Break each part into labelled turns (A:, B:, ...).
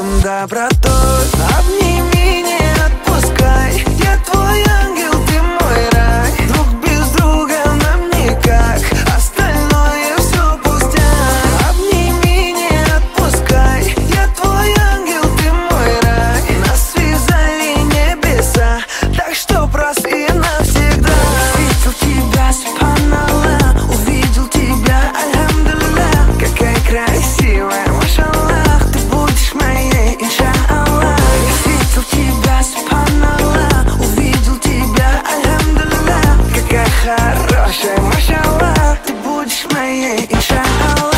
A: сердцем, добротой. Обними, не отпускай, я твой ангел, ты мой рай. Друг без друга нам никак, остальное все пустяк. Обними, не отпускай, я твой ангел, ты мой рай. Нас связали небеса, так что прости навсегда. Увидел тебя, субханаллах, увидел тебя, альхамдулиллах. Какая красивая, машаллах, ты будешь моей, иншаллах. Я видел тебя, субханаллах, увидел тебя, альхамдулиллах. Какая хорошая, машаллах, ты будешь моей, иншаллах.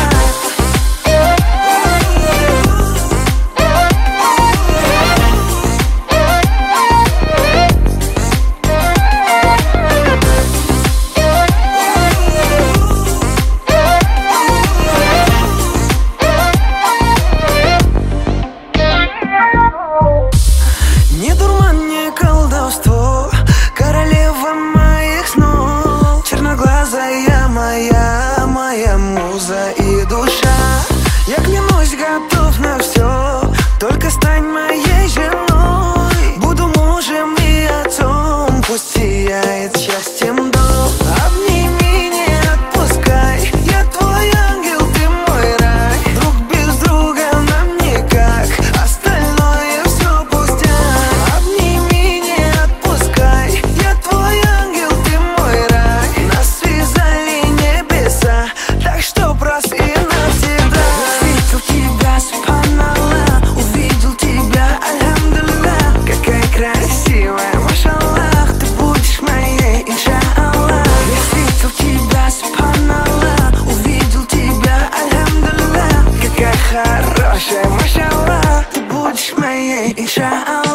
A: Не дурман, не колдовство, королева моих снов. Черноглазая моя, моя муза и душа. Я клянусь, готов на все, только стань моей женой. Буду мужем и отцом, пусть сияет счастьем дом. Обними, не отпускай, я твой ангел, ты мой рай. Друг без друга нам никак, остальное все пустяк. Обними, не отпускай, я твой ангел, ты мой рай. Нас связали небеса, так что прости навсегда. Увидел тебя, субханаллах, увидел тебя, альхамдулиллах. Какая красивая, машаллах, ты будешь моей, иншаллах. Я видел тебя, субханаллах, увидел тебя, альхамдулиллах. Какая хорошая, машаллах, ты будешь моей, иншаллах.